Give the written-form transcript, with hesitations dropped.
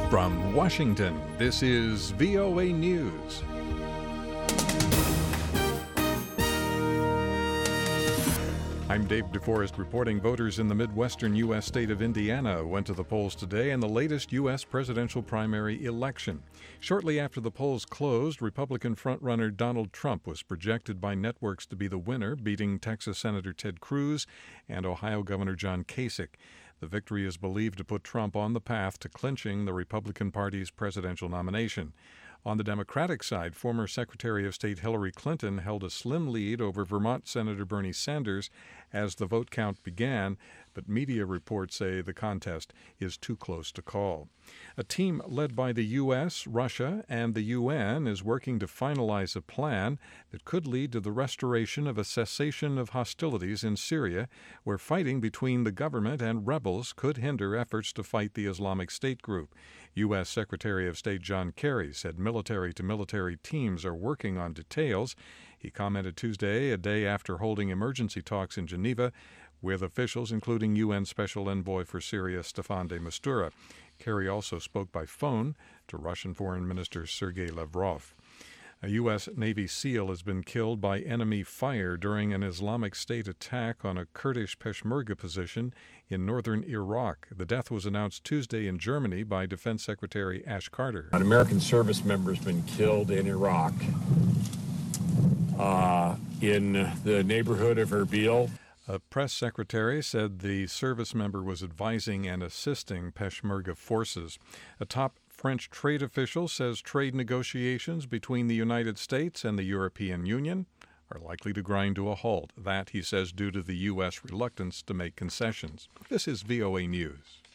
From Washington, this is VOA News. I'm Dave DeForest reporting. Voters in the Midwestern U.S. state of Indiana went to the polls today in the latest U.S. presidential primary election. Shortly after the polls closed, Republican frontrunner Donald Trump was projected by networks to be the winner, beating Texas Senator Ted Cruz and Ohio Governor John Kasich. The victory is believed to put Trump on the path to clinching the Republican Party's presidential nomination. On the Democratic side, former Secretary of State Hillary Clinton held a slim lead over Vermont Senator Bernie Sanders as the vote count began, but media reports say the contest is too close to call. A team led by the U.S., Russia, and the UN is working to finalize a plan that could lead to the restoration of a cessation of hostilities in Syria, where fighting between the government and rebels could hinder efforts to fight the Islamic State group. U.S. Secretary of State John Kerry said military-to-military teams are working on details. He commented Tuesday, a day after holding emergency talks in Geneva with officials, including UN Special Envoy for Syria Staffan de Mistura. Kerry also spoke by phone to Russian Foreign Minister Sergei Lavrov. A U.S. Navy SEAL has been killed by enemy fire during an Islamic State attack on a Kurdish Peshmerga position in northern Iraq. The death was announced Tuesday in Germany by Defense Secretary Ash Carter. An American service member has been killed in Iraq in the neighborhood of Erbil. A press secretary said the service member was advising and assisting Peshmerga forces. A top French trade official says trade negotiations between the United States and the European Union are likely to grind to a halt. That, he says, due to the U.S. reluctance to make concessions. This is VOA News.